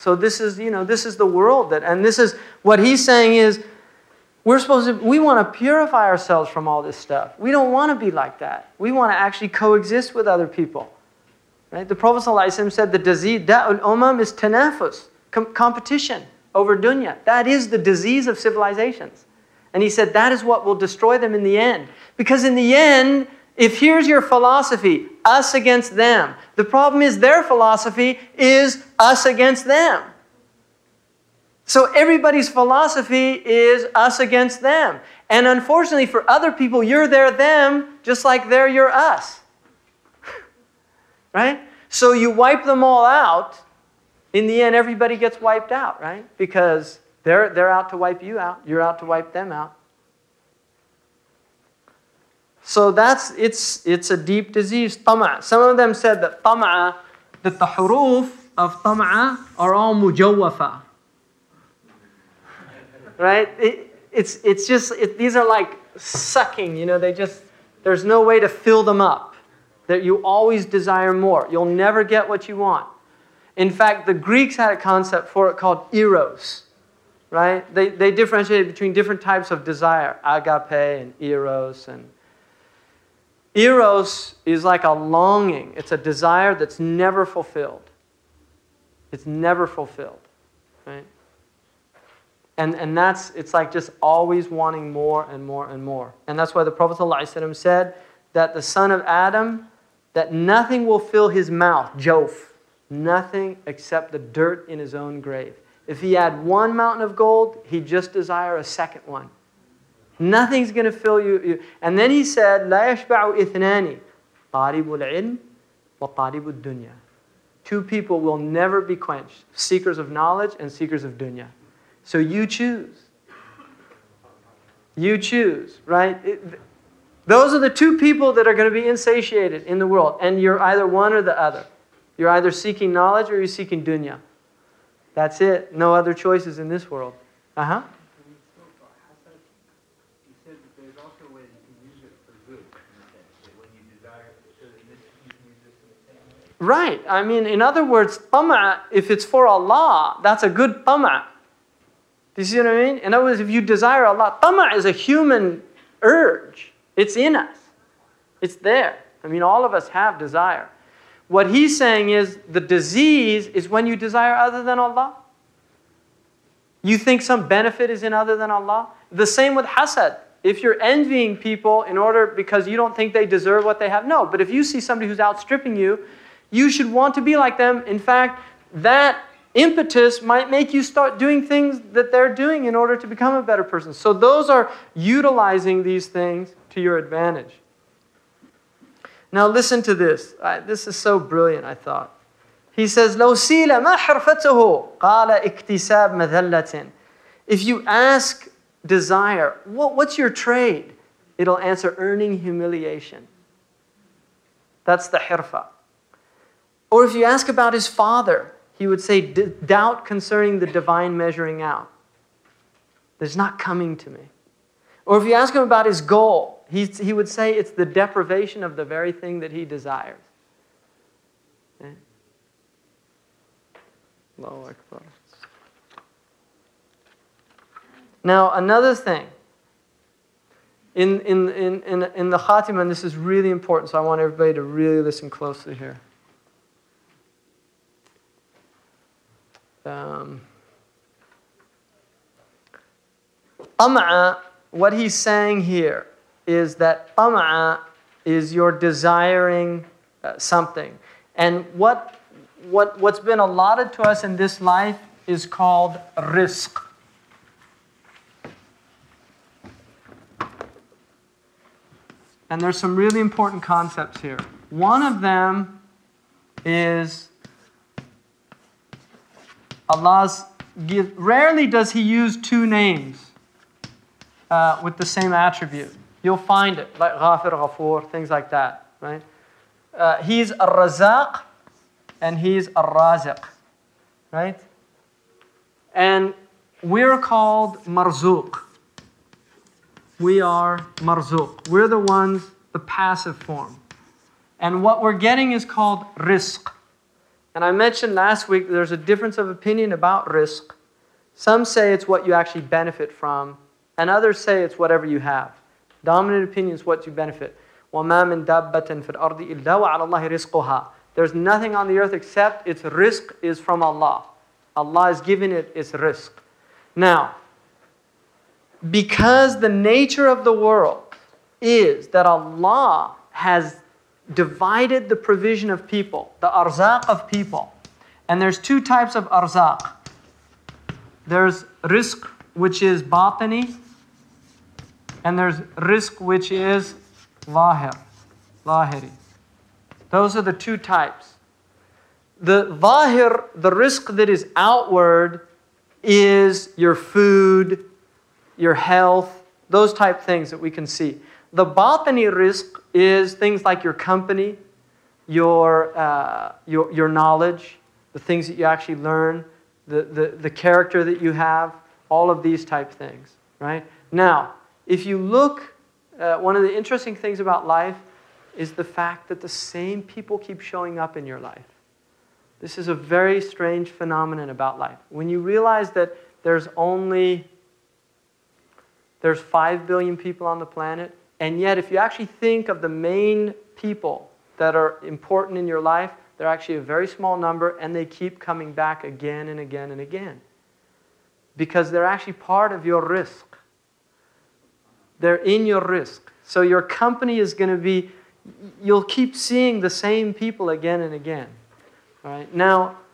So this is, this is the world and this is what he's saying is, we want to purify ourselves from all this stuff. We don't want to be like that. We want to actually coexist with other people. Right? The Prophet ﷺ said the disease, da'ul umam is tanafus, competition over dunya. That is the disease of civilizations. And he said that is what will destroy them in the end. Because in the end, if here's your philosophy, us against them, the problem is their philosophy is us against them. So everybody's philosophy is us against them. And unfortunately for other people, you're their them, just like they're your us. Right? So you wipe them all out. In the end, everybody gets wiped out, right? Because they're out to wipe you out. You're out to wipe them out. So it's a deep disease, tama'. Some of them said that the huruf of tama' are all mujawwafa. Right? These are like sucking, there's no way to fill them up. That you always desire more. You'll never get what you want. In fact, the Greeks had a concept for it called eros. Right? They differentiated between different types of desire, agape and eros. And eros is like a longing. It's a desire that's never fulfilled. It's never fulfilled. Right? And it's like just always wanting more and more and more. And that's why the Prophet ﷺ said that the son of Adam, that nothing will fill his mouth, jawf, nothing except the dirt in his own grave. If he had one mountain of gold, he'd just desire a second one. Nothing's going to fill you. And then he said, لا يشبع اثنان طالب العلم وطالب الدنيا. Two people will never be quenched, seekers of knowledge and seekers of dunya. So you choose. You choose, right? Those are the two people that are going to be insatiated in the world. And you're either one or the other. You're either seeking knowledge or you're seeking dunya. That's it. No other choices in this world. Uh-huh. You said that there's also a way that you can use it for good. When you desire it, so that you can use this in the same way. Right. I mean, in other words, tama', if it's for Allah, that's a good tama'. Do you see what I mean? In other words, if you desire Allah, tama' is a human urge. It's in us. It's there. I mean, all of us have desire. What he's saying is the disease is when you desire other than Allah. You think some benefit is in other than Allah. The same with hasad. If you're envying people because you don't think they deserve what they have, no. But if you see somebody who's outstripping you, you should want to be like them. In fact, that impetus might make you start doing things that they're doing in order to become a better person. So those are utilizing these things to your advantage. Now listen to this. This is so brilliant, I thought. He says, لو سيل ما حرفته قال اكتساب مذلة. If you ask desire, what's your trade? It'll answer earning humiliation. That's the hirfa. Or if you ask about his father, he would say, doubt concerning the divine measuring out. There's not coming to me. Or if you ask him about his goal, he would say it's the deprivation of the very thing that he desires. Okay? Allahu Akbar. Now, another thing. In the Khatimah, and this is really important, so I want everybody to really listen closely here. Tama'a, what he's saying here is that tama'a is your desiring something. And what's been allotted to us in this life is called rizq. And there's some really important concepts here. One of them is Allah's gift. Rarely does He use two names with the same attribute. You'll find it, like Ghafir, Ghafoor, things like that, right? He's Ar-Razaq and He's Ar-Raziq, right? And we're called Marzuq. We are Marzuq. We're the ones, the passive form. And what we're getting is called rizq. And I mentioned last week there's a difference of opinion about rizq. Some say it's what you actually benefit from, and others say it's whatever you have. Dominant opinion is what you benefit. وَمَا مِن دَابَّةٍ فِي الْأَرْضِ إِلَّا وَعَلَى اللَّهِ رِزْقُهَا. There's nothing on the earth except its rizq is from Allah. Allah is giving it its rizq. Now, because the nature of the world is that Allah has divided the provision of people, the arzaq of people. And there's two types of arzaq. There's rizq, which is batini, and there's rizq, which is lahiri. Those are the two types. The zahir, the rizq that is outward, is your food, your health, those type things that we can see. The batini rizq is things like your company, your knowledge, the things that you actually learn, the character that you have, all of these type things, right? Now, if you look, one of the interesting things about life is the fact that the same people keep showing up in your life. This is a very strange phenomenon about life. When you realize that there's 5 billion people on the planet, and yet if you actually think of the main people that are important in your life, they're actually a very small number, and they keep coming back again and again and again. Because they're actually part of your rizq. They're in your rizq. So your company is going to be, you'll keep seeing the same people again and again. All right? Now,